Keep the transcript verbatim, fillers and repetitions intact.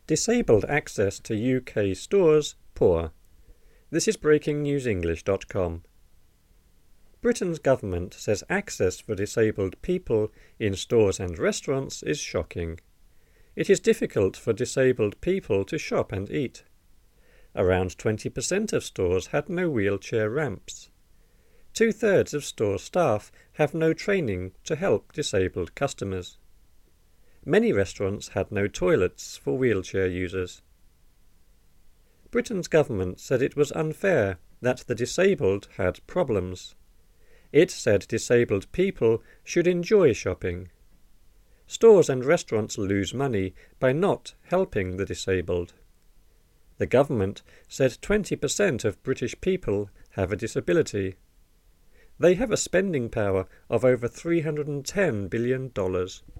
Disabled access to U K stores poor. This is breaking news english dot com. Britain's government says access for disabled people in stores and restaurants is shocking. It is difficult for disabled people to shop and eat. Around twenty percent of stores had no wheelchair ramps. Two-thirds of store staff have no training to help disabled customers. Many restaurants had no toilets for wheelchair users. Britain's government said it was unfair that the disabled had problems. It said disabled people should enjoy shopping. Stores and restaurants lose money by not helping the disabled. The government said twenty percent of British people have a disability. They have a spending power of over three hundred ten billion dollars.